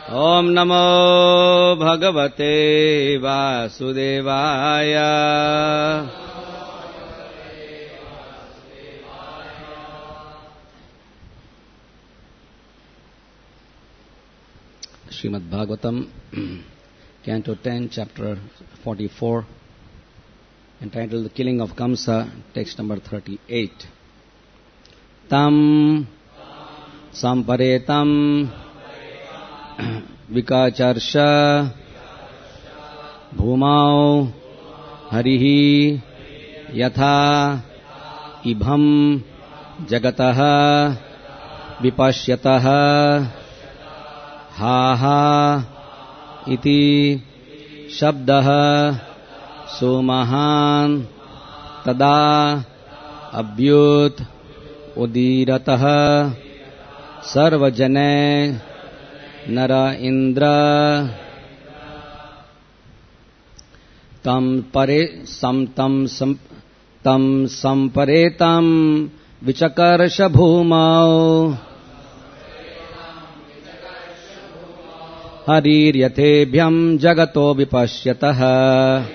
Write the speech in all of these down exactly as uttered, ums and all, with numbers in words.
ओम नमो भगवते वासुदेवाय। Srimad Bhagavatam, Canto ten, Chapter forty-four, entitled The Killing of Kamsa, text number thirty-eight. Tam samparetam vikacharsha bhumau harihi yatha ibham jagatah vipashyatah ha ha iti shabdah sumahan tada abhyut udiratah sarvajane nara indra tam pare sam tam sam tam samparetam vichakarsha bhumau hariryatebhyam jagato vipashyatah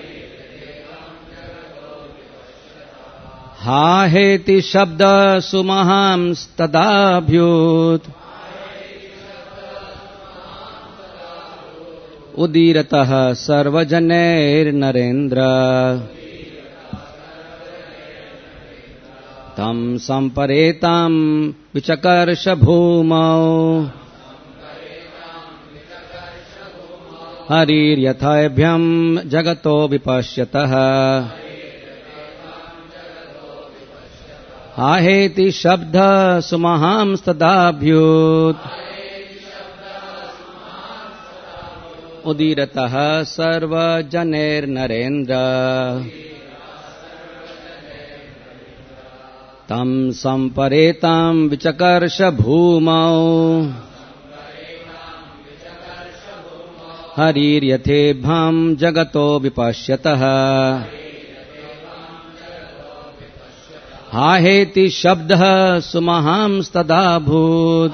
ha heti shabda sumaham stadabhyut udiratah sarvajaner narendra tam samparetam vichakarsha bhumau hariryathabhyam jagato vipashyatah aheti shabda sumaham stadabhyut udiratah sarva janer narendra tam samparetam vichakarsha bhumau hariryatebhyam jagato vipashyatah aheti shabdah sumaham stadabhut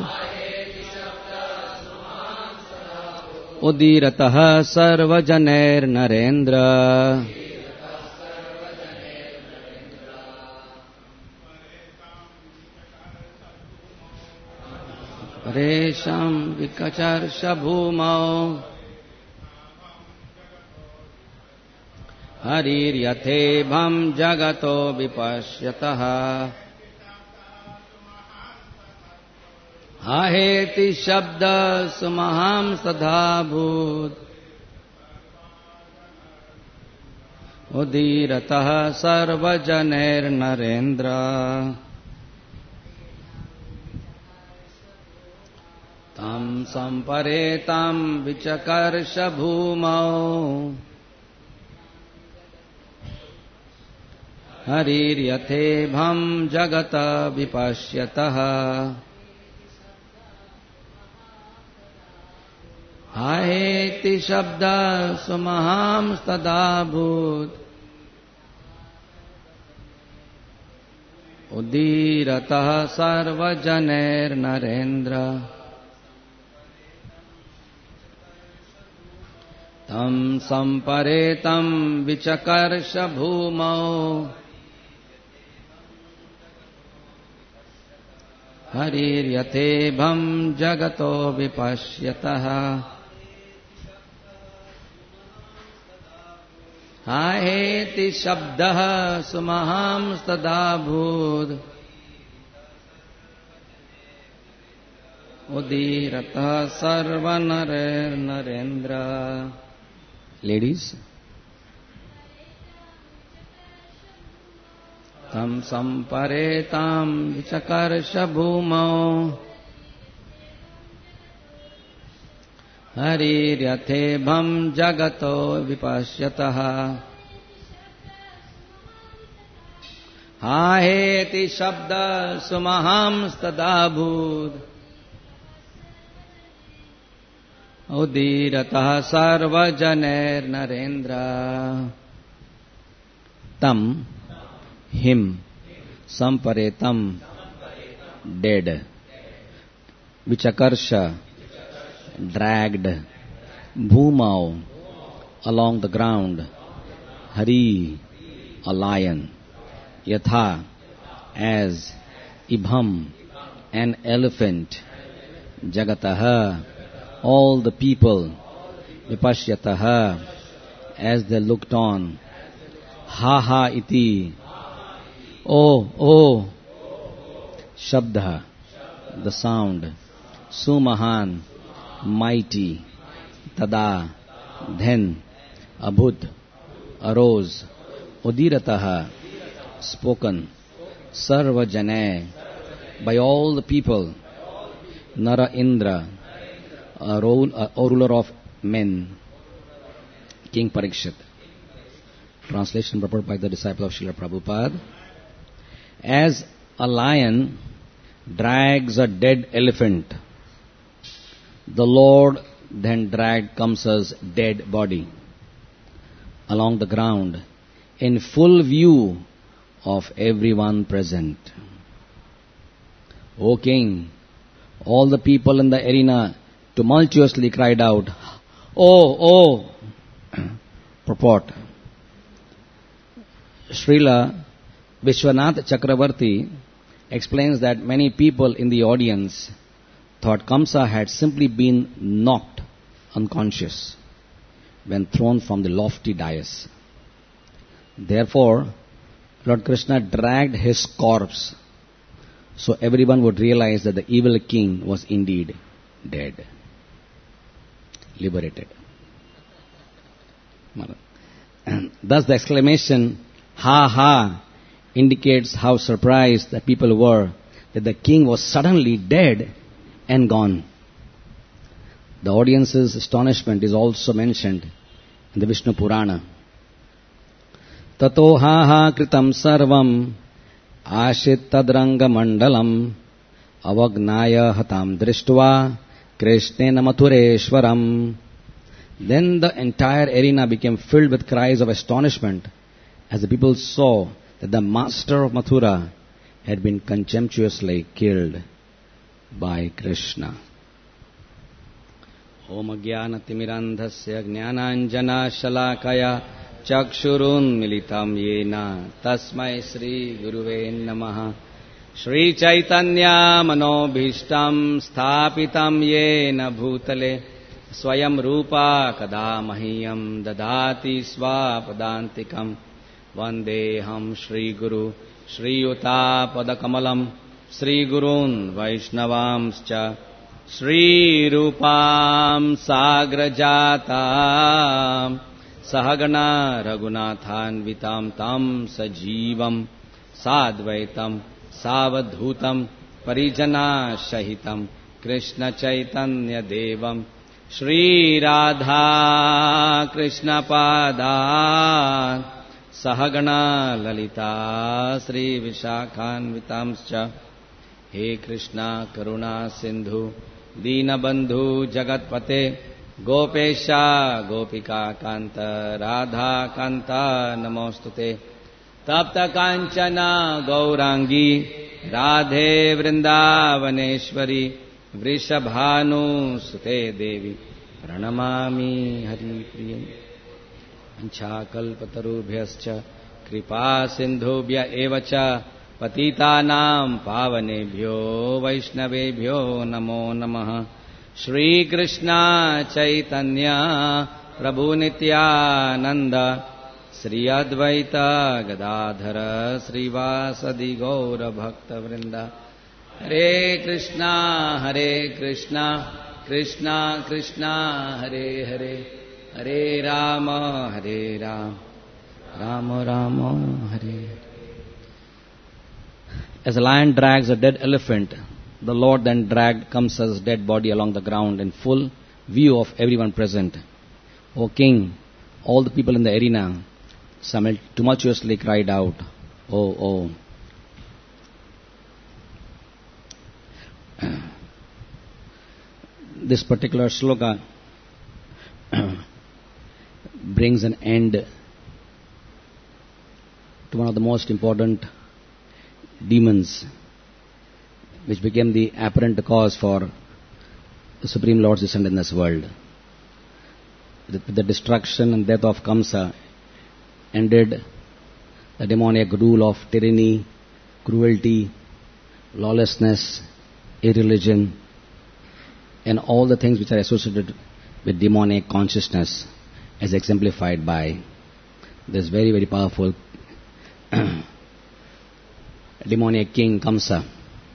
udiratah sarvajaner narendra paresham vikacharsha bhumau hariryatebhyam jagato vipashyatah aheti shabda sumaham sadhabhut udiratah sarvajaner narendra tam samparetam vichakarsha bhumau hariryatebhyam jagata vipashyatah aheti shabda sumaham stadabhut udiratah sarvajaner narendra tam samparetam vichakarsha bhumau hariryatebhyam jagato vipashyatah aheti shabdah sumaham stadabhut udiratah sarvanarer narendra. Ladies, tam samparetam vichakarsha bhumau hariryatebhyam jagato vipashyatah aheti shabda sumaham stadabhut udiratah sarvajaner narendra tam him samparetam dead vichakarsha dragged Bhumau along the ground, Hari, a lion, Yatha, as Ibham, an elephant, Jagataha, all the people, Vipashyataha, as they looked on, Ha ha iti, oh, oh, Shabda, the sound, Sumahan, mighty, Tada, then, Abhud, arose, Udirataha, spoken, Sarva Janay, by all the people, Nara Indra, a, role, a ruler of men, King Parikshit. Translation purported by the disciple of Srila Prabhupada. As a lion drags a dead elephant, the Lord then dragged Kamsa's dead body along the ground in full view of everyone present. O King, all the people in the arena tumultuously cried out, Oh, oh! Purport. Srila Vishwanath Chakravarti explains that many people in the audience thought Kamsa had simply been knocked unconscious when thrown from the lofty dais. Therefore, Lord Krishna dragged his corpse so everyone would realize that the evil king was indeed dead, liberated. And thus the exclamation, Ha ha, indicates how surprised the people were that the king was suddenly dead and gone. The audience's astonishment is also mentioned in the Vishnu Purana. Tato ha ha kritam sarvam ashit tadrangha mandalam avagnaya hatam drishtva krishnena mathureshwaram. Then the entire arena became filled with cries of astonishment as the people saw that the master of Mathura had been contemptuously killed by Krishna. Om Agyana Timirandhasya Jnananjana Shalakaya Chakshurun Militam Yena Tasmai Sri Guruve Namaha Shri Chaitanya Manobhishtam Sthapitam Yena Bhutale Swayam Rupa Kadamahiyam Dadati Swapadantikam Vandeham Shri Guru Shri Yuta Padakamalam Shri Gurun Vaishnavamscha Shri Rupam Sagrajatam Sahagana Raghunathan Vitam Tam Sajivam Sadvaitam Savadhutam Parijana Shahitam Krishna Chaitanya Devam Shri Radha Krishna Padan Sahagana Lalita Sri Vishakhan Vitamscha He Krishna Karuna Sindhu Dina Bandhu Jagatpate Gopesha Gopika Kanta Radha Kanta Namostute Tapta Kanchana Gaurangi Radhe Vrindavaneshwari Vrishabhanu Sute Devi Pranamami Hari Priyam Ancha Kalpatarubhyascha Kripa Sindhubhya Evacha Patitanam Pavanebhyo Vaishnavebhyo Namo Namaha Shri Krishna Chaitanya Prabhu Nityananda Sri Advaita Gadadhara Sri Vasadi Gaura Bhakta Vrinda Hare Krishna Hare Krishna Krishna Krishna Hare Hare Hare Rama Hare Rama Rama Rama Hare Hare. As a lion drags a dead elephant, the Lord then dragged Kamsa's dead body along the ground in full view of everyone present. O King, all the people in the arena tumultuously cried out, Oh, oh. This particular sloka brings an end to one of the most important demons, which became the apparent cause for the Supreme Lord's descent in this world. The, the destruction and death of Kamsa ended the demoniac rule of tyranny, cruelty, lawlessness, irreligion, and all the things which are associated with demonic consciousness, as exemplified by this very, very powerful demoniac king Kamsa.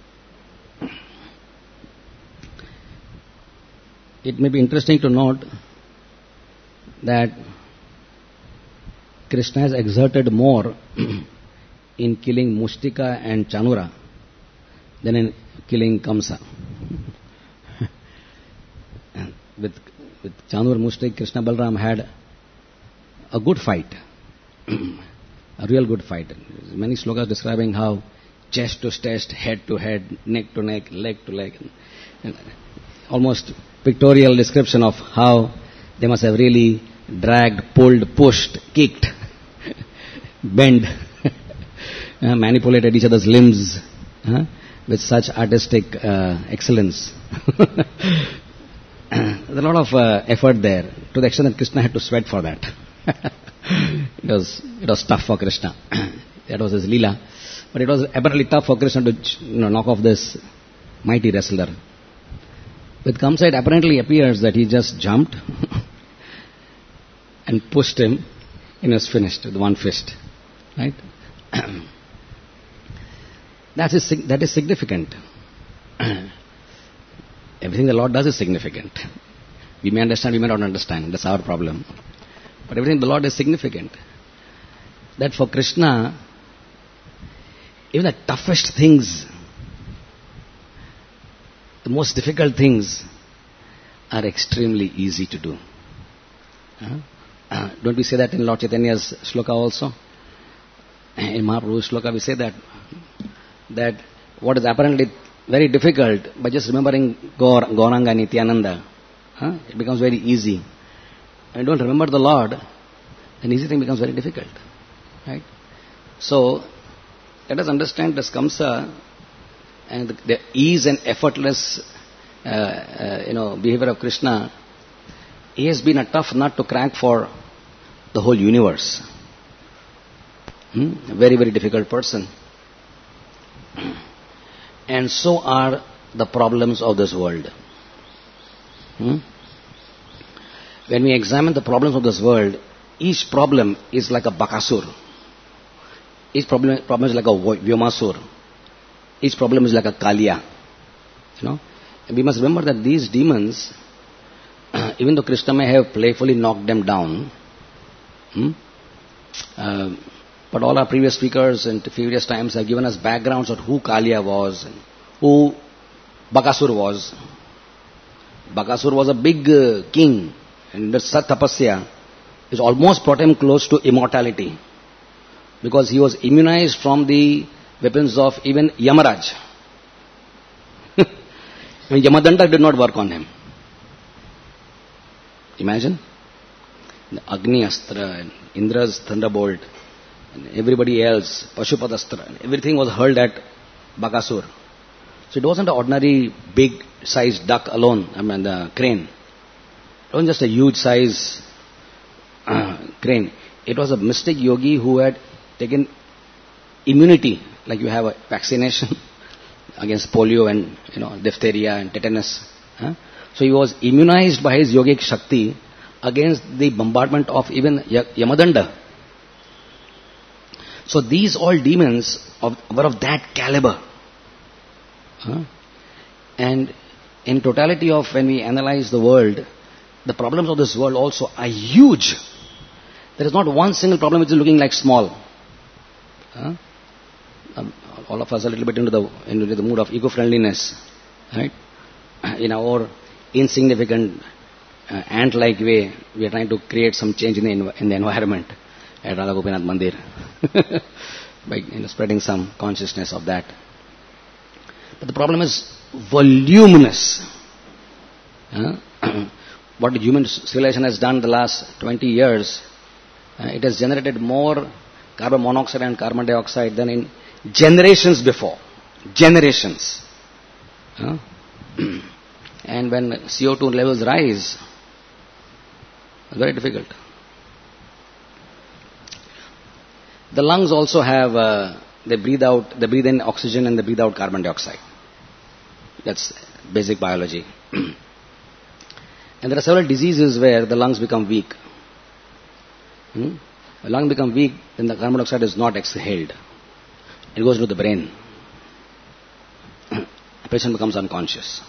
It may be interesting to note that Krishna has exerted more in killing Mushtika and Chanura than in killing Kamsa. with with Chanur Mushtik, Krishna Balram had a good fight, a real good fight. Many slokas describing how chest to chest, head to head, neck to neck, leg to leg, and almost pictorial description of how they must have really dragged, pulled, pushed, kicked, bent, uh, manipulated each other's limbs uh, with such artistic uh, excellence. There's a lot of uh, effort there, to the extent that Krishna had to sweat for that. it was it was tough for Krishna. That was his Leela. But it was apparently tough for Krishna to you know, knock off this mighty wrestler. With Kamsa, it apparently appears that he just jumped and pushed him, and he was finished with one fist. Right? That is, that is significant. Everything the Lord does is significant. We may understand, we may not understand. That's our problem. But everything the Lord is significant. That for Krishna, even the toughest things, the most difficult things are extremely easy to do. Uh, uh, don't we say that in Lord Chaitanya's shloka also? In Mahaprabhu's shloka we say that, that what is apparently very difficult, by just remembering Gaur, Gauranga Nityananda, huh, it becomes very easy. And don't remember the Lord, then easy thing becomes very difficult. Right? So, let us understand this Kamsa and the, the ease and effortless uh, uh, you know, behavior of Krishna. He has been a tough nut to crack for the whole universe. Hmm? A very, very difficult person. And so are the problems of this world. Hmm? When we examine the problems of this world, each problem is like a Bakasur. Each problem, problem is like a Vyomasur. Each problem is like a Kaliya. You know? And we must remember that these demons, even though Krishna may have playfully knocked them down, hmm? uh, but all our previous speakers and previous times have given us backgrounds of who Kaliya was, and who Bakasur was. Bakasur was a big uh, king, and the Sat Tapasya is almost brought him close to immortality, because he was immunized from the weapons of even Yamaraj. I mean, Yamadanda did not work on him. Imagine. The Agni Astra and Indra's thunderbolt and everybody else, Pashupadastra, and everything was hurled at Bakasur. So it wasn't an ordinary big sized duck alone, I mean the crane. It wasn't just a huge size uh, crane. It was a mystic yogi who had taken immunity, like you have a vaccination against polio and you know diphtheria and tetanus. Huh? So he was immunized by his yogic Shakti against the bombardment of even Yamadanda. So these all demons of, were of that caliber. Huh? And in totality of when we analyze the world, the problems of this world also are huge. There is not one single problem which is looking like small. Huh? Um, all of us are a little bit into the into the mood of eco-friendliness, right? In our insignificant uh, ant-like way, we are trying to create some change in the env- in the environment at Radha Gopinath Mandir by you know, spreading some consciousness of that. But the problem is voluminous. Uh, what the human civilization has done the last twenty years, uh, it has generated more carbon monoxide and carbon dioxide than in generations before. Generations. Uh, And when C O two levels rise, it's very difficult. The lungs also have, uh, they breathe out, they breathe in oxygen and they breathe out carbon dioxide. That's basic biology. And there are several diseases where the lungs become weak. Hmm? The lungs become weak, then the carbon dioxide is not exhaled. It goes to the brain. The patient becomes unconscious.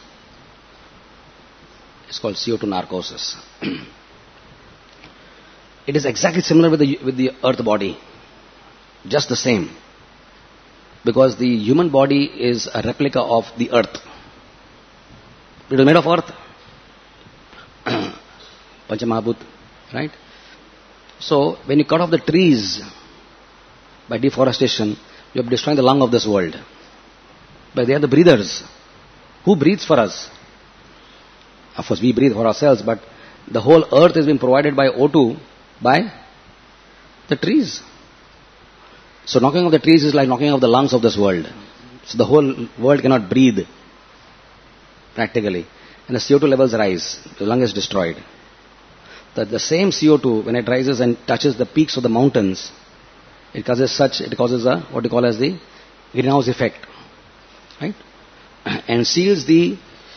It's called C O two narcosis. It is exactly similar with the, with the earth body. Just the same. Because the human body is a replica of the earth. It is made of earth. Panchamahabhut, right? So, when you cut off the trees by deforestation, you are destroying the lung of this world. But they are the breathers. Who breathes for us? Of course, we breathe for ourselves, but the whole earth has been provided by O two by the trees. So, knocking off the trees is like knocking off the lungs of this world. So, the whole world cannot breathe, practically. And the C O two levels rise. The lung is destroyed. The, the same C O two, when it rises and touches the peaks of the mountains, it causes such, it causes a, what you call as the greenhouse effect. Right? And seals the,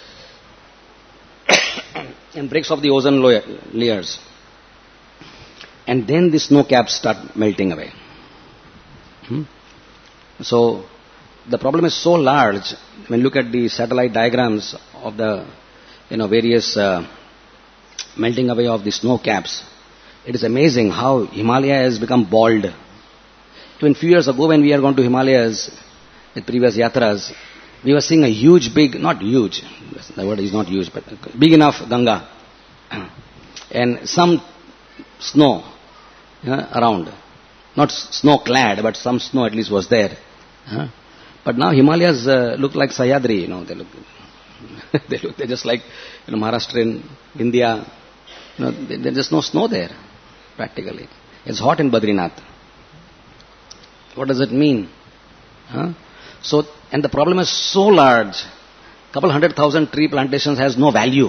and breaks off the ozone layers. And then the snow caps start melting away. Hmm? So, the problem is so large, when you look at the satellite diagrams of the, you know, various uh, melting away of the snow caps, it is amazing how Himalaya has become bald. Even few years ago when we are going to Himalayas with previous yatras, we were seeing a huge, big, not huge, the word is not huge, but big enough Ganga. And some snow uh, around. Not snow clad, but some snow at least was there. Uh, but now Himalayas uh, look like Sahyadri, you know, they look, they look, they're just like, you know, Maharashtra in India. You know, there's just no snow there, practically. It's hot in Badrinath. What does it mean? Huh? So, and the problem is so large. Couple hundred thousand tree plantations has no value.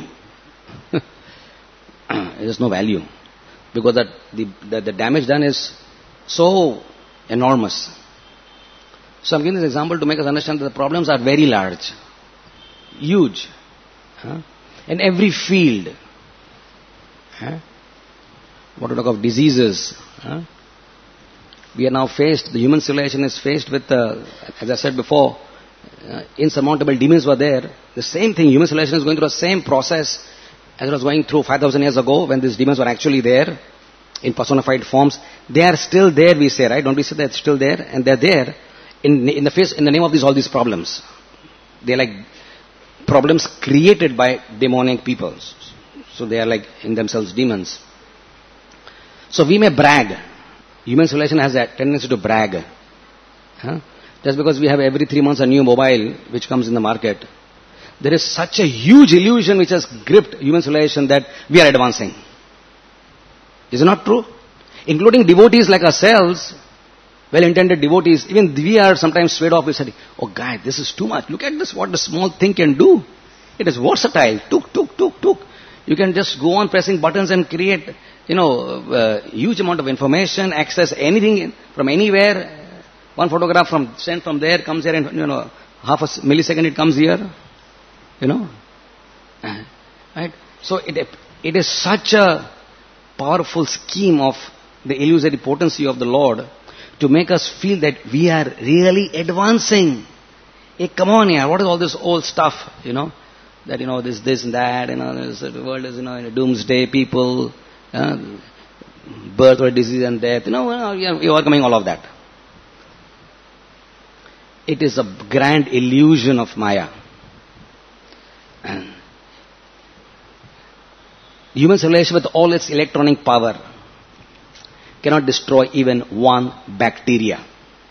It has no value. Because that the, the, the damage done is so enormous. So I'm giving this example to make us understand that the problems are very large. Huge. Huh? In every field. Huh? What to talk of diseases. Huh? We are now faced, the human civilization is faced with, uh, as I said before, uh, insurmountable demons were there. The same thing, human civilization is going through the same process as it was going through five thousand years ago when these demons were actually there in personified forms. They are still there, we say, right? Don't we say they're still there? And they're there in, in the face, in the name of these, all these problems. They're like problems created by demonic people. So they are like in themselves demons. So we may brag. Human civilization has a tendency to brag. Huh? Just because we have every three months a new mobile which comes in the market. There is such a huge illusion which has gripped human civilization that we are advancing. Is it not true? Including devotees like ourselves, well-intended devotees, even we are sometimes swayed off. We say, oh God, this is too much. Look at this, what the small thing can do. It is versatile. Tuk, tuk, tuk, tuk. You can just go on pressing buttons and create, you know, uh, huge amount of information, access anything from anywhere. One photograph from sent from there comes here in, you know, half a millisecond it comes here. You know. Right? So it, it is such a powerful scheme of the illusory potency of the Lord to make us feel that we are really advancing. Hey, come on here, what is all this old stuff, you know? That, you know, this, this and that, you know, this, the world is, you know, in a doomsday people, uh, birth or disease and death, you know, we are overcoming all of that. It is a grand illusion of Maya. And human civilization with all its electronic power cannot destroy even one bacteria.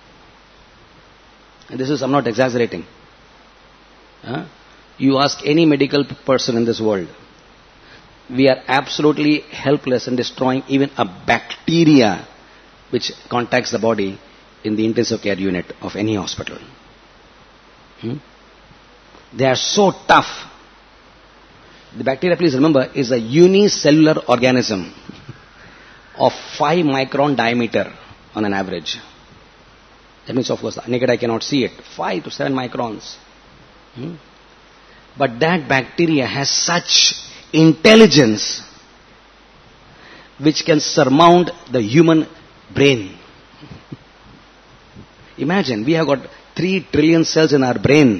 And this is, I'm not exaggerating. Huh? You ask any medical person in this world, we are absolutely helpless in destroying even a bacteria which contacts the body in the intensive care unit of any hospital. Hmm? They are so tough. The bacteria, please remember, is a unicellular organism of five micron diameter on an average. That means, of course, naked eye cannot see it. five to seven microns. Hmm? But that bacteria has such intelligence which can surmount the human brain. Imagine, we have got three trillion cells in our brain.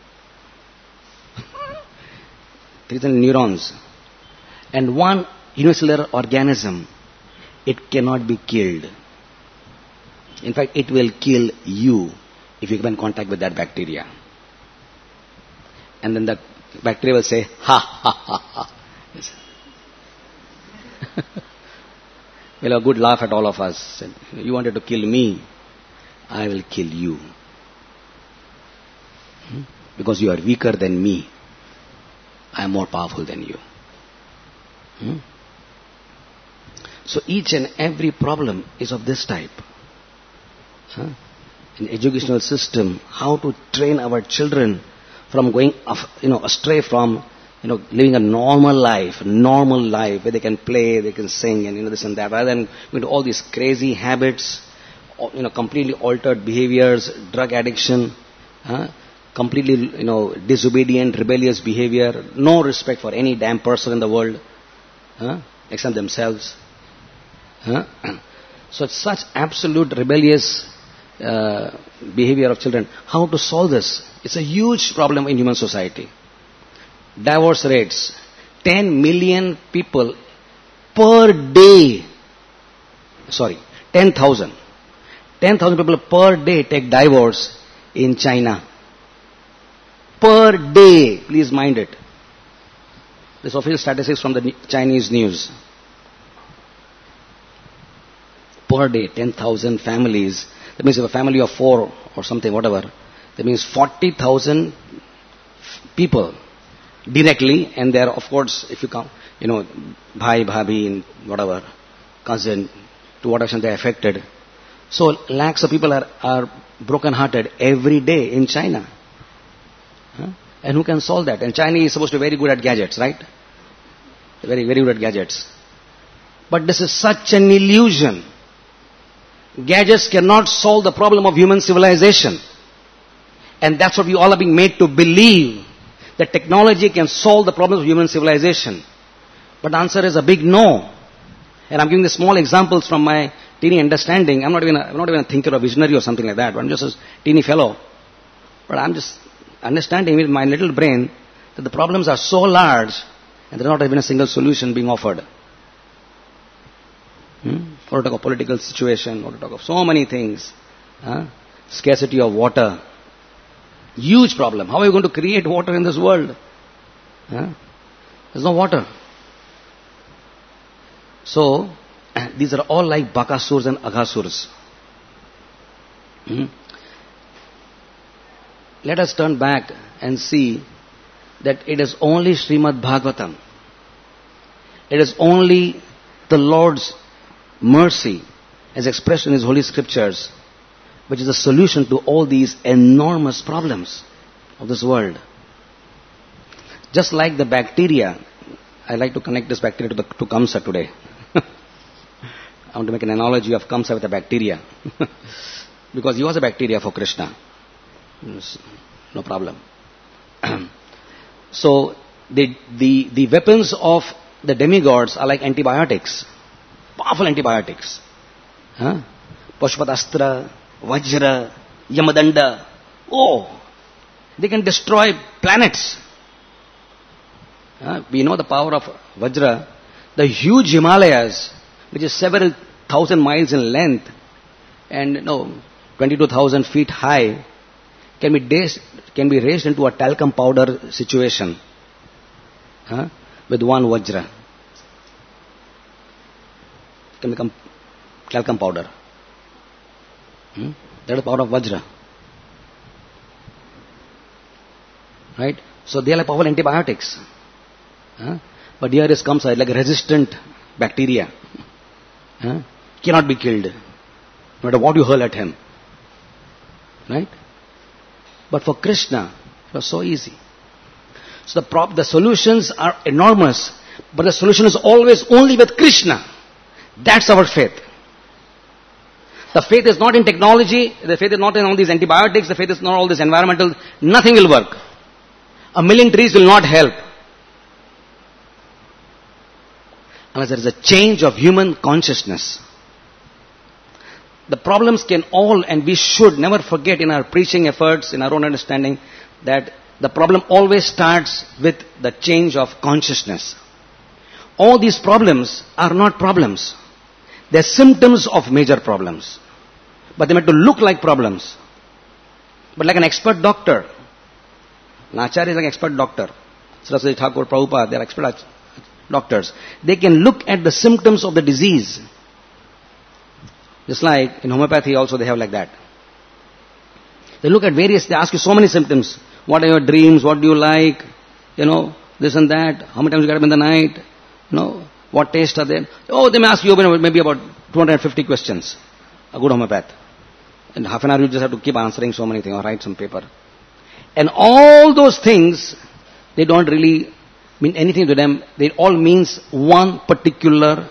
three trillion neurons. And one unicellular organism, it cannot be killed. In fact, it will kill you if you come in contact with that bacteria. And then the bacteria will say, ha, ha, ha, ha. Yes. We'll have a good laugh at all of us. You wanted to kill me, I will kill you. Hmm? Because you are weaker than me. I am more powerful than you. Hmm? So each and every problem is of this type. Huh? In educational system, how to train our children from going, you know, astray from, you know, living a normal life, normal life where they can play, they can sing, and you know this and that, rather than going to all these crazy habits, you know, completely altered behaviors, drug addiction, huh? completely, you know, disobedient, rebellious behavior, no respect for any damn person in the world, huh? except themselves. Huh? So it's such absolute rebellious uh, behavior of children. How to solve this? It's a huge problem in human society. Divorce rates. ten million people per day. Sorry, ten thousand. ten thousand people per day take divorce in China. Per day. Please mind it. This official statistics from the Chinese news. Per day, ten thousand families. That means if a family of four or something, whatever, that means forty thousand people directly, and there, of course, if you count, you know, bhai, bhabhi, whatever, cousin, to what extent they are affected. So lakhs of people are, are broken-hearted every day in China. Huh? And who can solve that? And China is supposed to be very good at gadgets, right? Very, very good at gadgets. But this is such an illusion. Gadgets cannot solve the problem of human civilization. And that's what we all are being made to believe, that technology can solve the problems of human civilization. But the answer is a big no. And I'm giving the small examples from my teeny understanding. I'm not even a, I'm not even a thinker or visionary or something like that. I'm just a teeny fellow. But I'm just understanding with my little brain that the problems are so large and there's not even a single solution being offered. Hmm? Or to talk of political situation, or to talk of so many things. Huh? Scarcity of water. Huge problem. How are you going to create water in this world? Huh? There's no water. So, these are all like Bakasurs and Aghasurs. Hmm? Let us turn back and see that it is only Srimad Bhagavatam. It is only the Lord's mercy as expressed in His holy scriptures, which is a solution to all these enormous problems of this world. Just like the bacteria, I like to connect this bacteria to, the, to Kamsa today. I want to make an analogy of Kamsa with a bacteria. Because he was a bacteria for Krishna. No problem. So, the, the, the weapons of the demigods are like antibiotics. Powerful antibiotics. Huh? Pashpatastra, Vajra, Yamadanda. Oh, they can destroy planets. Uh, we know the power of Vajra. The huge Himalayas, which is several thousand miles in length and you know, twenty-two thousand feet high, can be, raised, can be raised into a talcum powder situation uh, with one Vajra. Can become talcum powder. Hmm? That is the power of Vajra. Right? So they are like powerful antibiotics. Huh? But here is comes like a resistant bacteria. Huh? Cannot be killed. No matter what you hurl at him. Right? But for Krishna, it was so easy. So the, prop, the solutions are enormous, but the solution is always only with Krishna. That's our faith. The faith is not in technology, the faith is not in all these antibiotics, the faith is not all this environmental, nothing will work. A million trees will not help. Unless there is a change of human consciousness. The problems can all, and we should never forget in our preaching efforts, in our own understanding, that the problem always starts with the change of consciousness. All these problems are not problems. They're symptoms of major problems. But they meant to look like problems. But like an expert doctor. An Acharya is like an expert doctor. Saraswati Thakur, Prabhupada, they are expert doctors. They can look at the symptoms of the disease. Just like in homeopathy also they have like that. They look at various, they ask you so many symptoms. What are your dreams? What do you like? You know, this and that. How many times you get up in the night? You know, what taste are they? Oh, they may ask you maybe about two hundred fifty questions. A good homeopath. In half an hour you just have to keep answering so many things or write some paper. And all those things, they don't really mean anything to them. They all means one particular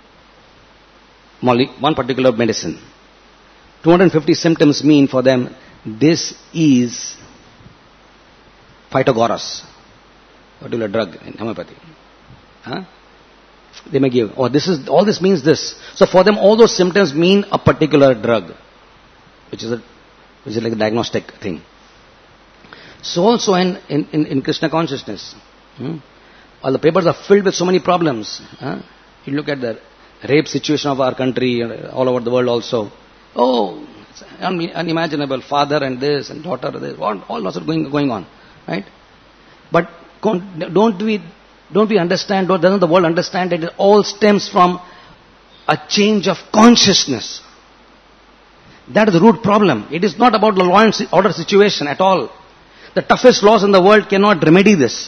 one particular medicine. two hundred fifty symptoms mean for them, this is Phytogoras, particular drug in homeopathy. Huh? They may give, oh, this is, all this means this. So for them, all those symptoms mean a particular drug, which is a, which is like a diagnostic thing. So also in, in, in, in Krishna consciousness, hmm? all the papers are filled with so many problems. Huh? You look at the rape situation of our country, all over the world also. Oh, it's unimaginable, father and this and daughter, this, all, all lots of going, going on. Right? But don't we, don't we understand, don't, doesn't the world understand that it all stems from a change of consciousness? That is the root problem. It is not about the law and order situation at all. The toughest laws in the world cannot remedy this.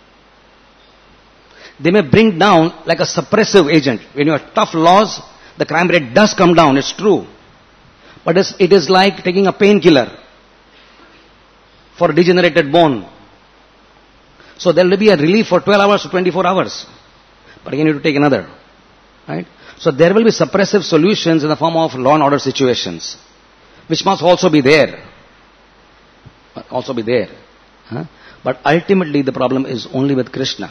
They may bring down like a suppressive agent. When you have tough laws, the crime rate does come down, it's true. But it's, it is like taking a painkiller for a degenerated bone. So there will be a relief for twelve hours to twenty-four hours. But again you have to take another. Right? So there will be suppressive solutions in the form of law and order situations, which must also be there. Also be there. Huh? But ultimately the problem is only with Krishna.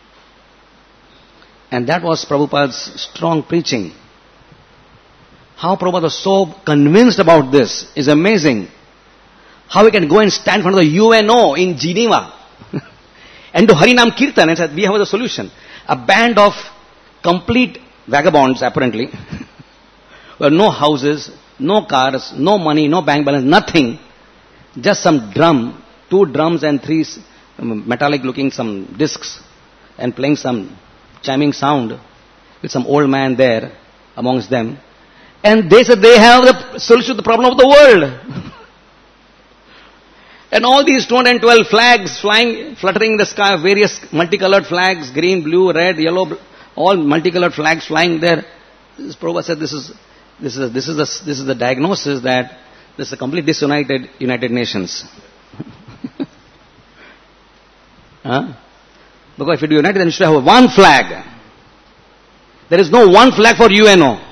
And that was Prabhupada's strong preaching. How Prabhupada was so convinced about this is amazing. How he can go and stand in front of the U N O in Geneva and do Harinam Kirtan and said, we have the solution. A band of complete vagabonds apparently. Well, no houses, no cars, no money, no bank balance, nothing. Just some drum, two drums and three metallic looking some discs and playing some chiming sound with some old man there amongst them. And they said they have the solution to the problem of the world. And all these two hundred twelve flags flying, fluttering in the sky, various multicolored flags, green, blue, red, yellow, all multicolored flags flying there. This Prabhupada said this is, this is, this is the, this is the diagnosis that this is a complete disunited United Nations. Huh? Because if you do united, then you should have one flag. There is no one flag for U N O.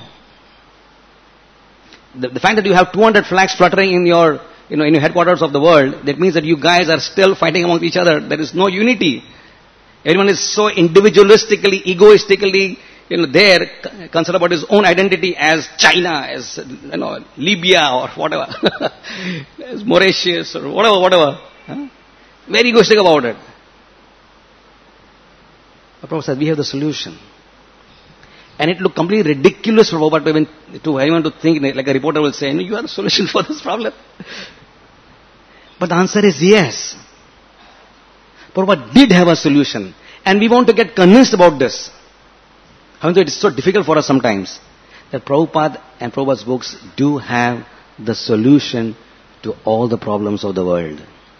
The, the fact that you have two hundred flags fluttering in your, you know, in your headquarters of the world, that means that you guys are still fighting among each other. There is no unity. Everyone is so individualistically, egoistically, you know, there, concerned about his own identity as China, as, you know, Libya or whatever, as Mauritius or whatever, whatever. Huh? Very egoistic about it. But Prabhupada said, we have the solution. And it looked completely ridiculous for Prabhupada to, even, to anyone to think, like a reporter will say, no, you are the solution for this problem. But the answer is yes. Prabhupada did have a solution. And we want to get convinced about this. However, it is so difficult for us sometimes that Prabhupada and Prabhupada's books do have the solution to all the problems of the world.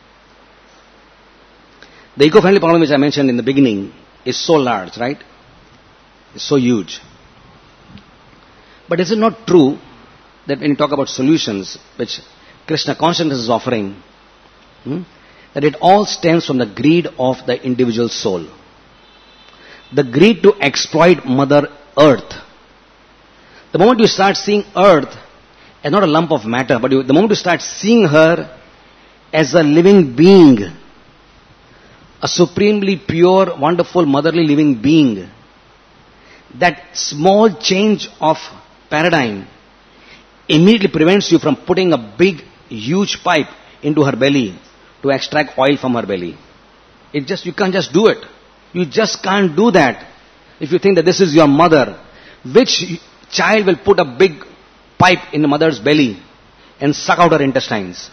The eco-friendly problem which I mentioned in the beginning is so large, right? It's so huge. But is it not true that when you talk about solutions which Krishna consciousness is offering, hmm, that it all stems from the greed of the individual soul. The greed to exploit Mother Earth. The moment you start seeing Earth as not a lump of matter, but you, the moment you start seeing her as a living being, a supremely pure, wonderful, motherly living being, that small change of paradigm immediately prevents you from putting a big, huge pipe into her belly to extract oil from her belly. It just, you can't just do it. You just can't do that. If you think that this is your mother, which child will put a big pipe in the mother's belly and suck out her intestines?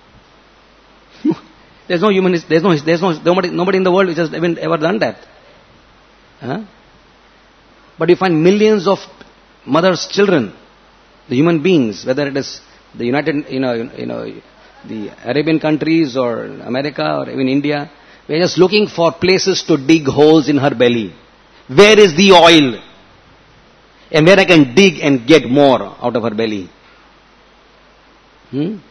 There's no human, there's no, there's no, nobody, nobody in the world which has even ever done that. Huh? But you find millions of mothers' children, the human beings, whether it is the United, you know, you know, the Arabian countries or America or even India, we are just looking for places to dig holes in her belly. Where is the oil? And where I can dig and get more out of her belly. Hmm?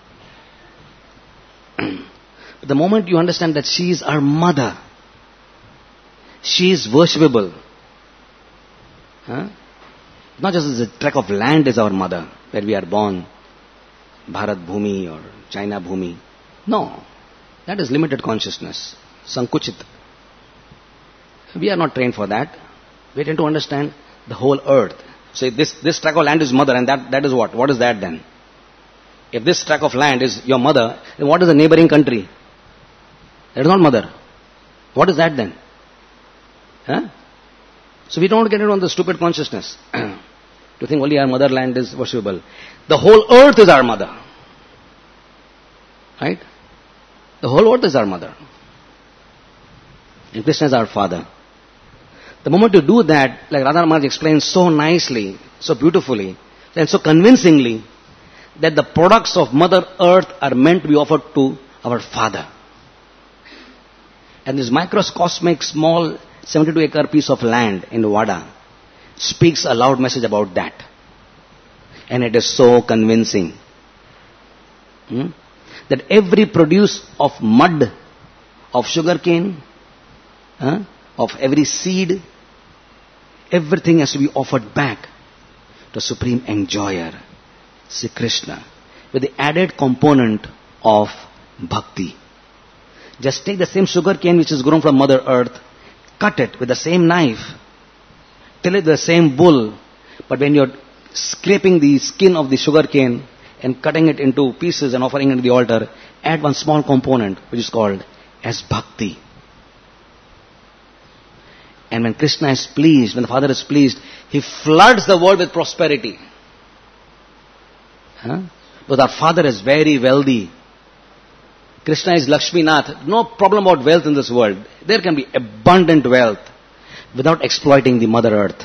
But the moment you understand that she is our mother, she is worshipable. Huh? Not just as a tract of land is our mother, where we are born, Bharat Bhumi or China Bhumi. No, that is limited consciousness, Sankuchit. We are not trained for that. We tend to understand the whole earth. So if this, this tract of land is mother, and that, that is what? What is that then? If this tract of land is your mother, then what is the neighboring country? That is not mother. What is that then? Huh? So we don't get it on the stupid consciousness. To think only our motherland is worshipable. The whole earth is our mother. Right? The whole earth is our mother. And Krishna is our father. The moment you do that, like Radha Maharaj explains so nicely, so beautifully, and so convincingly, that the products of Mother Earth are meant to be offered to our Father. And this microcosmic small seventy-two acre piece of land in Wada speaks a loud message about that. And it is so convincing. Hmm? That every produce of mud, of sugarcane, huh, of every seed, everything has to be offered back to Supreme Enjoyer, Sri Krishna, with the added component of bhakti. Just take the same sugar cane which is grown from Mother Earth, cut it with the same knife, till it with the same bull, but when you're scraping the skin of the sugar cane and cutting it into pieces and offering it to the altar, add one small component which is called as bhakti. And when Krishna is pleased, when the Father is pleased, He floods the world with prosperity. Huh? Because our Father is very wealthy. Krishna is Lakshmi Nath. No problem about wealth in this world. There can be abundant wealth without exploiting the Mother Earth.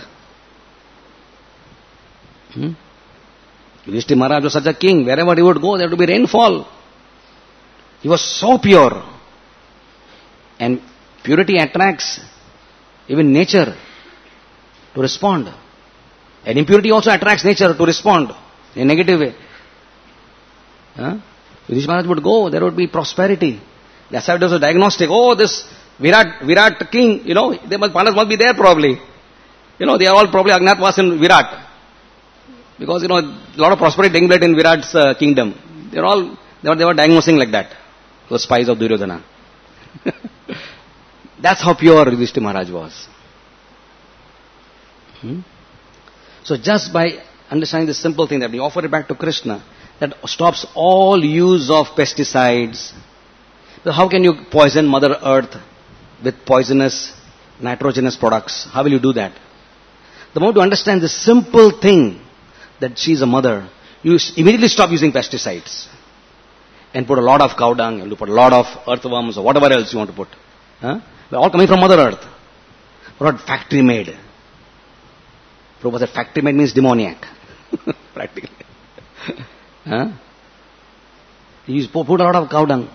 Hmm? Yudhishthira Maharaj was such a king. Wherever he would go, there would be rainfall. He was so pure. And purity attracts even nature to respond. And impurity also attracts nature to respond in a negative way. Huh? Yudhishthira Maharaj would go, there would be prosperity. That's how it was a diagnostic. Oh, this Virat, Virat king, you know, they must, Pandavas must be there probably. You know, they are all probably Agnatwas in Virat. Because, you know, a lot of prosperity taking place in Virat's uh, kingdom. They are all, they were, they were diagnosing like that. The spies of Duryodhana. That's how pure Yudhishthira Maharaj was. Hmm? So just by understanding this simple thing that we offer it back to Krishna, that stops all use of pesticides. So how can you poison Mother Earth with poisonous, nitrogenous products? How will you do that? The moment you understand this simple thing, that she is a mother, you immediately stop using pesticides. And put a lot of cow dung, and you put a lot of earthworms or whatever else you want to put. Huh? They're all coming from Mother Earth. Not factory made. Prabhupada said factory made means demoniac. Practically. Huh? You put a lot of cow dung.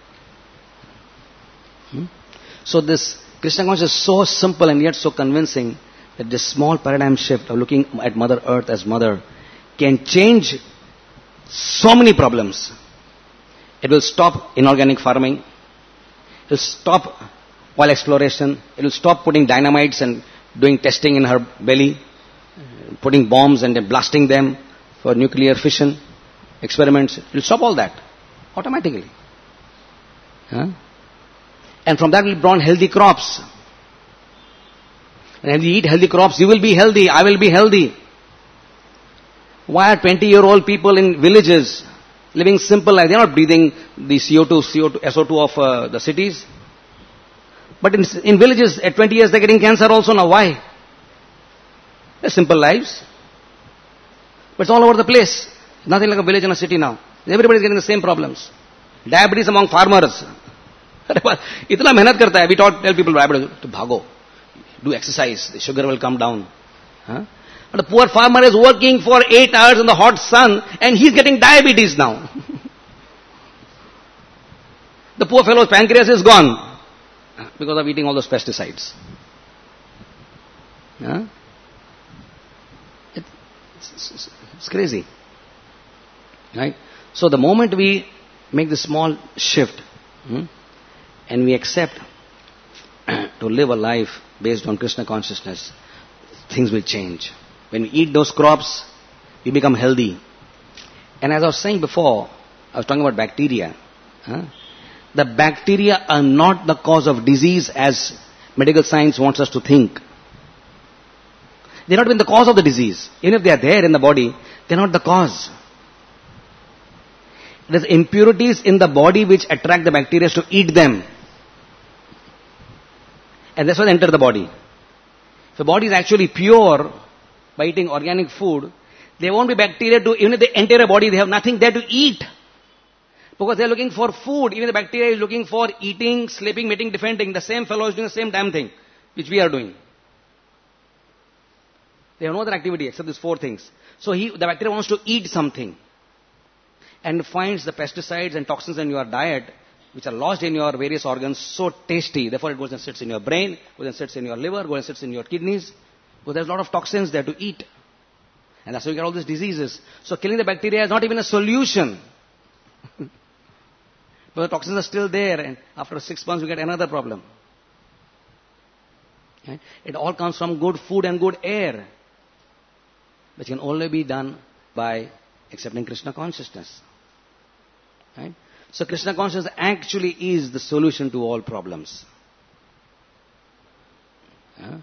Hmm? So this Krishna consciousness is so simple and yet so convincing that this small paradigm shift of looking at Mother Earth as mother can change so many problems. It will stop inorganic farming. It will stop oil exploration. It will stop putting dynamites and doing testing in her belly, putting bombs and then blasting them for nuclear fission experiments. It will stop all that automatically. Huh? And from that will be born healthy crops. And when you eat healthy crops, you will be healthy, I will be healthy. Why are twenty-year-old people in villages living simple life? They are not breathing the C O two, C O two, S O two of uh, the cities. But in, in villages, at twenty years, they are getting cancer also now. Why? They're simple lives. But it's all over the place. Nothing like a village and a city now. Everybody is getting the same problems. Diabetes among farmers. इतना मेहनत करता है. We taught, tell people, to bhago, do exercise, the sugar will come down. Huh? But the poor farmer is working for eight hours in the hot sun and he's getting diabetes now. The poor fellow's pancreas is gone because of eating all those pesticides. Huh? It, it's, it's, it's crazy. Right? So the moment we make this small shift, hmm, and we accept to live a life based on Krishna consciousness, things will change. When we eat those crops, we become healthy. And as I was saying before, I was talking about bacteria. Huh? The bacteria are not the cause of disease as medical science wants us to think. They're not even the cause of the disease. Even if they are there in the body, they're not the cause. There's impurities in the body which attract the bacteria to eat them. And that's why they enter the body. If the body is actually pure by eating organic food, there won't be bacteria to, even if they enter a body, they have nothing there to eat. Because they are looking for food. Even the bacteria is looking for eating, sleeping, mating, defending. The same fellow is doing the same damn thing which we are doing. They have no other activity except these four things. So he, the bacteria wants to eat something and finds the pesticides and toxins in your diet which are lodged in your various organs so tasty. Therefore it goes and sits in your brain, goes and sits in your liver, goes and sits in your kidneys. Because there's a lot of toxins there to eat. And that's why you get all these diseases. So killing the bacteria is not even a solution. But the toxins are still there, and after six months you get another problem. Okay? It all comes from good food and good air, which can only be done by accepting Krishna consciousness. Right? So Krishna consciousness actually is the solution to all problems. Yeah?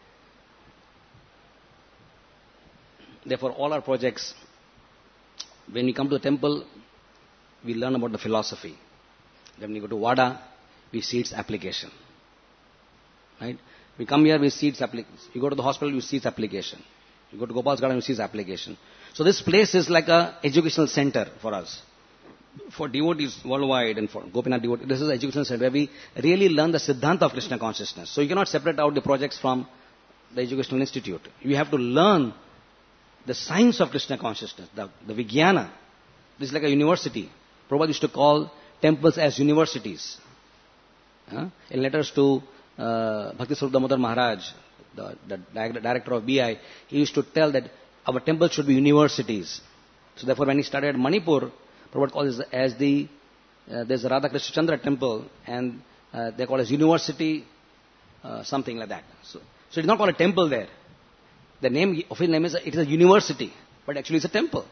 Therefore, all our projects, when we come to the temple, we learn about the philosophy. Then when we go to Vada, we see its application. Right? We come here, we see its application. You go to the hospital, you see its application. You go to Gopal's garden, you see its application. So this place is like an educational center for us. For devotees worldwide and for Gopinath devotees, this is an educational center where we really learn the Siddhanta of Krishna consciousness. So you cannot separate out the projects from the educational institute. You have to learn the science of Krishna consciousness, the, the Vijnana. This is like a university. Prabhupada used to call temples as universities. Uh, in letters to uh, Bhakti Swarup Damodar Maharaj, the, the director of B I, he used to tell that our temples should be universities. So therefore when he started Manipur, Prabhupada calls it as the, uh, there's a Radha Krishna Chandra temple, and uh, they call it as university, uh, something like that. So, so it's not called a temple there. The name, official name is, it is a university, but actually it's a temple.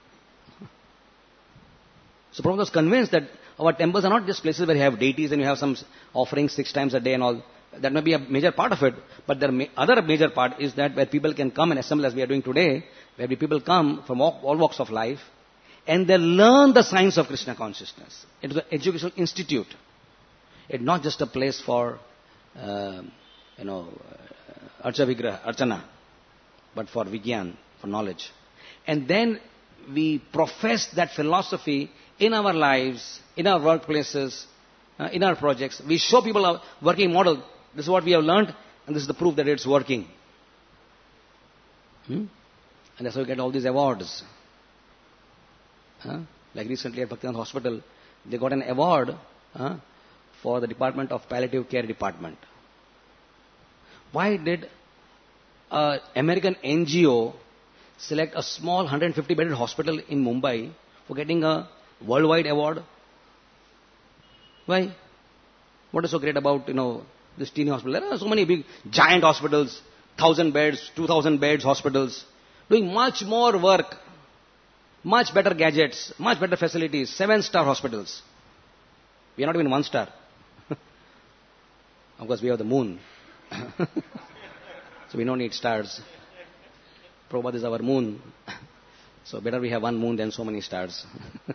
So Prabhupada was convinced that our temples are not just places where you have deities and you have some offerings six times a day and all. That may be a major part of it, but the other major part is that where people can come and assemble as we are doing today, where people come from all, all walks of life, and they learn the science of Krishna consciousness. It is an educational institute. It's not just a place for, uh, you know, Archa Vigraha, Archana, but for Vigyan, for knowledge. And then we profess that philosophy in our lives, in our workplaces, uh, in our projects. We show people our working model. This is what we have learned, and this is the proof that it's working. Hmm? And that's why we get all these awards. Huh? Like recently at Bhaktivinoda Hospital, they got an award uh, for the Department of Palliative Care Department. Why did an American N G O select a small one hundred fifty bedded hospital in Mumbai for getting a worldwide award? Why? What is so great about, you know, this teeny hospital? There are so many big, giant hospitals, thousand beds, two thousand beds hospitals, doing much more work, much better gadgets, much better facilities, seven-star hospitals. We are not even one star. Of course, we have the moon. So we don't need stars. Prabhupada is our moon. So better we have one moon than so many stars.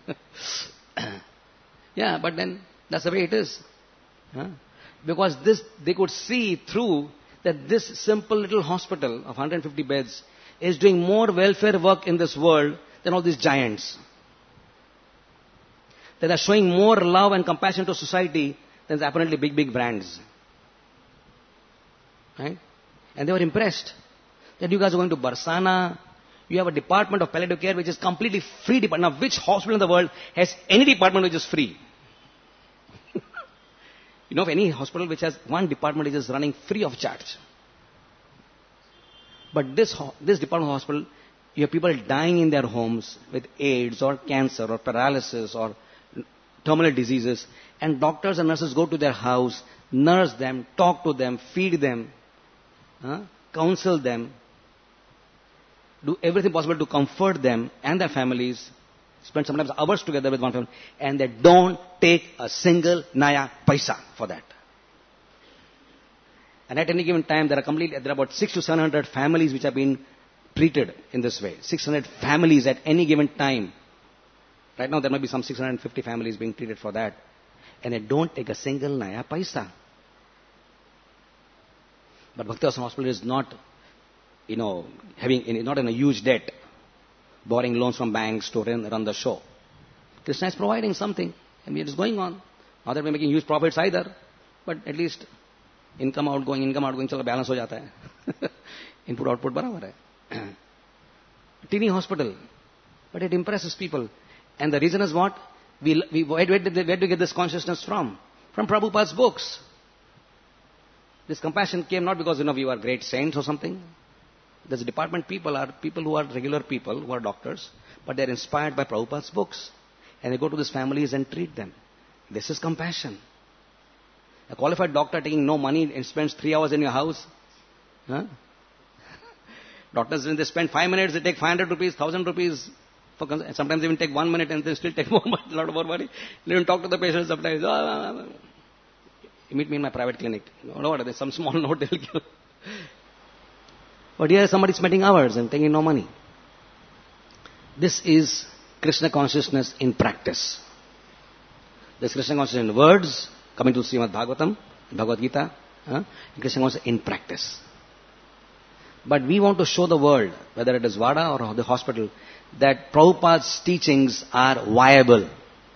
Yeah, but then that's the way it is. Huh? Because this, they could see through that this simple little hospital of one hundred fifty beds is doing more welfare work in this world than all these giants. That are showing more love and compassion to society than the apparently big, big brands. Right? And they were impressed that you guys are going to Barsana. You have a department of palliative care which is completely free department. Now, which hospital in the world has any department which is free? You know of any hospital which has one department which is running free of charge? But this this department of hospital, you have people dying in their homes with AIDS or cancer or paralysis or terminal diseases, and doctors and nurses go to their house, nurse them, talk to them, feed them, huh, counsel them, do everything possible to comfort them and their families, spend sometimes hours together with one family, and they don't take a single naya paisa for that. And at any given time, there are completely, there are about six to seven hundred families which have been treated in this way. six hundred families at any given time. Right now, there might be some six hundred fifty families being treated for that. And they don't take a single naya paisa. But Bhakti Ashram Hospital is not, you know, having, not in a huge debt, borrowing loans from banks to run, run the show. Krishna is providing something, and it is going on. Not that we're making huge profits either, but at least income outgoing, income outgoing, chalo balance ho jata hai. Input output barabar hai. Teeny hospital, but it impresses people. And the reason is what? We, we, where, where, did they, where do we get this consciousness from? From Prabhupada's books. This compassion came not because, you know, we were great saints or something. This department people are people who are regular people, who are doctors, but they are inspired by Prabhupada's books. And they go to these families and treat them. This is compassion. A qualified doctor taking no money and spends three hours in your house. Huh? Doctors, when they spend five minutes, they take five hundred rupees, one thousand rupees. For, sometimes even take one minute and they still take more, a lot more money. They don't talk to the patient sometimes. Oh, you meet me in my private clinic. No, no, there's some small note they'll give. But here somebody spending hours and taking no money. This is Krishna consciousness in practice. This Krishna consciousness in words, coming to Srimad Bhagavatam, Bhagavad Gita, uh, Krishna consciousness in practice. But we want to show the world, whether it is Vada or the hospital, that Prabhupada's teachings are viable.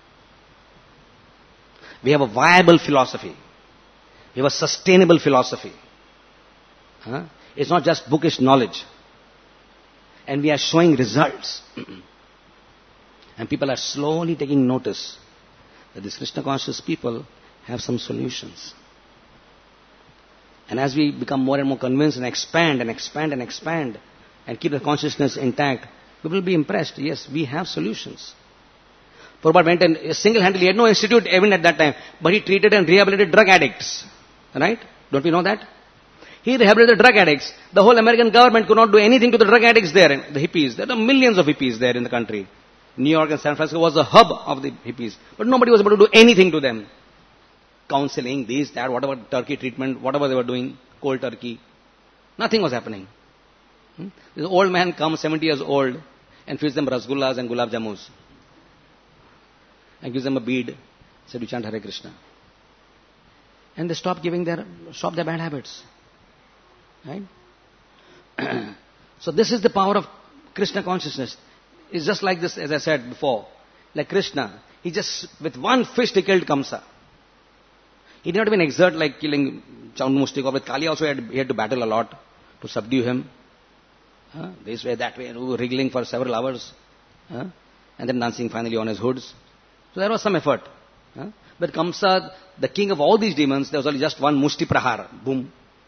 We have a viable philosophy. We have a sustainable philosophy. Huh? It's not just bookish knowledge. And we are showing results. And people are slowly taking notice that these Krishna conscious people have some solutions. And as we become more and more convinced and expand and expand and expand and keep the consciousness intact, people will be impressed. Yes, we have solutions. Prabhupada went and single-handedly, he had no institute even at that time, but he treated and rehabilitated drug addicts. Right? Don't we know that? He rehabilitated drug addicts. The whole American government could not do anything to the drug addicts there, the hippies. There are millions of hippies there in the country. New York and San Francisco was the hub of the hippies. But nobody was able to do anything to them. Counseling, this, that, whatever turkey treatment, whatever they were doing, cold turkey. Nothing was happening. Hmm? This old man comes, seventy years old, and feeds them rasgullas and gulab jamus. And gives them a bead. Said, you chant Hare Krishna. And they stop giving their, stop their bad habits. Right? So this is the power of Krishna consciousness. It's just like this, as I said before. Like Krishna. He just, with one fist, he killed Kamsa. He did not even exert like killing Chandramushtika. With Kali also he had, he had to battle a lot to subdue him. Huh? This way, that way, wriggling for several hours. Huh? And then dancing finally on his hoods. So there was some effort. Huh? But Kamsa, the king of all these demons, there was only just one mushti prahar. Boom.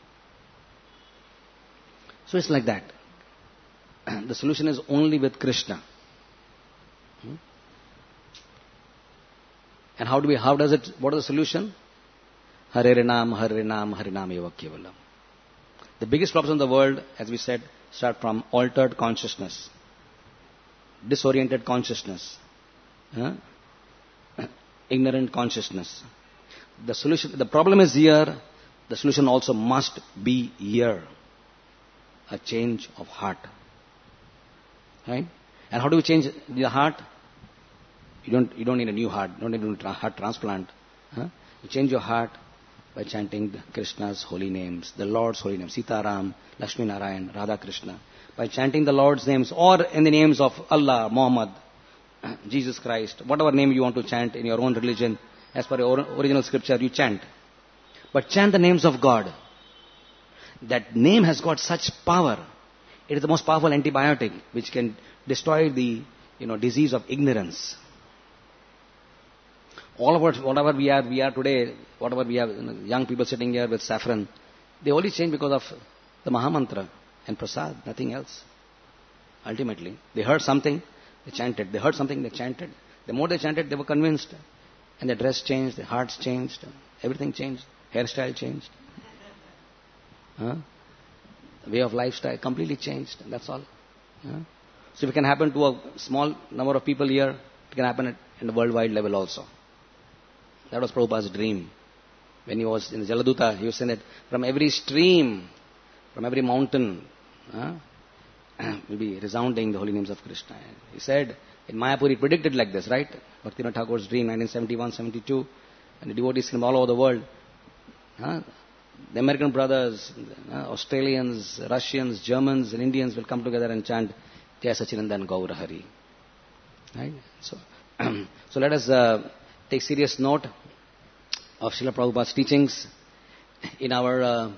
So it's like that. The solution is only with Krishna. Hmm? And how do we, how does it, what is the solution? Hare Nam, Hare Nam, Hare Nam Eva Kevalam. The biggest problems in the world, as we said, start from altered consciousness, disoriented consciousness, huh? ignorant consciousness. The solution, the problem is here, the solution also must be here. A change of heart. Right? And how do we change the heart? You don't, you don't need a new heart, you don't need a heart transplant. Huh? You change your heart by chanting Krishna's holy names, the Lord's holy names, Sita Ram, Lakshmi Narayan, Radha Krishna. By chanting the Lord's names or in the names of Allah, Muhammad, Jesus Christ, whatever name you want to chant in your own religion, as per your original scripture, you chant. But chant the names of God. That name has got such power. It is the most powerful antibiotic which can destroy the you know, disease of ignorance. All of us, whatever we are, we are today, whatever we have, you know, young people sitting here with saffron, they only change because of the Mahamantra and Prasad, nothing else. Ultimately, they heard something, they chanted. They heard something, they chanted. The more they chanted, they were convinced. And their dress changed, their hearts changed, everything changed, hairstyle changed. Huh? The way of lifestyle completely changed, that's all. Huh? So if it can happen to a small number of people here, it can happen at, at the worldwide level also. That was Prabhupada's dream. When he was in the Jaladuta, he was saying that from every stream, from every mountain, huh, will be resounding the holy names of Krishna. He said, in Mayapur he predicted like this, right? Bhaktivinoda Thakur's dream, nineteen seventy-one seventy-two, and the devotees from all over the world. Huh? The American brothers, uh, Australians, Russians, Germans and Indians will come together and chant Jai Sachinandan Gaura Hari. Right? So, so let us uh, take serious note of Srila Prabhupada's teachings in our uh,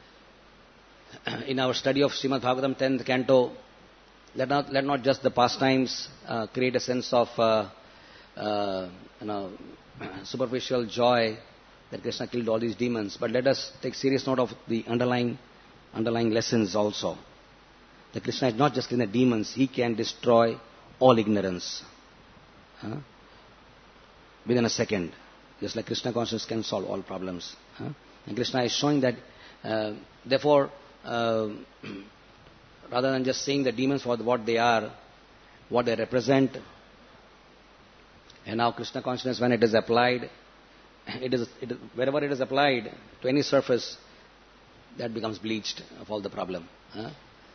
in our study of Srimad Bhagavatam tenth canto. Let not let not just the pastimes uh, create a sense of uh, uh, you know superficial joy that Krishna killed all these demons, but let us take serious note of the underlying underlying lessons also. That Krishna is not just killing the demons, he can destroy all ignorance huh? within a second. Just like Krishna consciousness can solve all problems. Huh? And Krishna is showing that, uh, therefore, uh, rather than just seeing the demons for what they are, what they represent, and now Krishna consciousness, when it is applied, It is, it is, wherever it is applied to any surface, that becomes bleached of all the problem. Huh?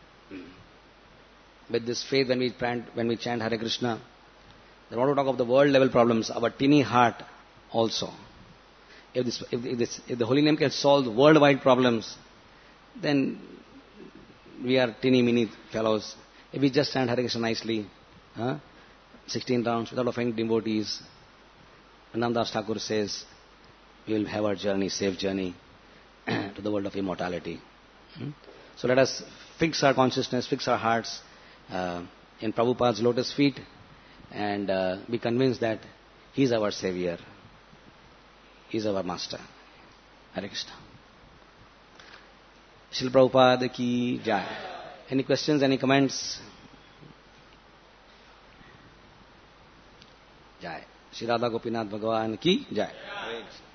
With this faith, when we chant, when we chant Hare Krishna, they want to talk of the world level problems, our teeny heart also. If, this, if, if, this, if the holy name can solve worldwide problems, then we are teeny mini fellows. If we just chant Hare Krishna nicely, huh? sixteen rounds without offending devotees, Anandas Thakur says, we will have our journey, safe journey to the world of immortality. Hmm? So let us fix our consciousness, fix our hearts uh, in Prabhupada's lotus feet and uh, be convinced that he is our savior. He is our master. Hare Krishna. Srila Prabhupada ki jai. Any questions, any comments? Jai. Shri Radha Gopinath Bhagavan ki jai.